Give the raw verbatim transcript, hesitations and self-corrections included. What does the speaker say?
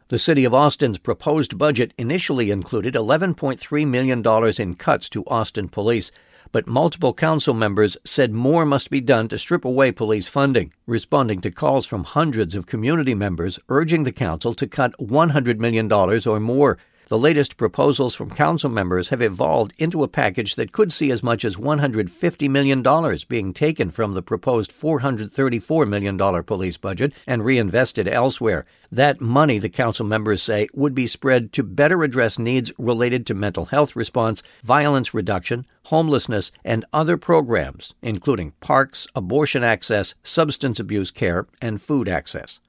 The City of Austin's proposed budget initially included eleven point three million dollars in cuts to Austin Police, but multiple council members said more must be done to strip away police funding, responding to calls from hundreds of community members urging the council to cut one hundred million dollars or more. The latest proposals from council members have evolved into a package that could see as much as one hundred fifty million dollars being taken from the proposed four hundred thirty-four million dollars police budget and reinvested elsewhere. That money, the council members say, would be spread to better address needs related to mental health response, violence reduction, homelessness, and other programs, including parks, abortion access, substance abuse care, and food access.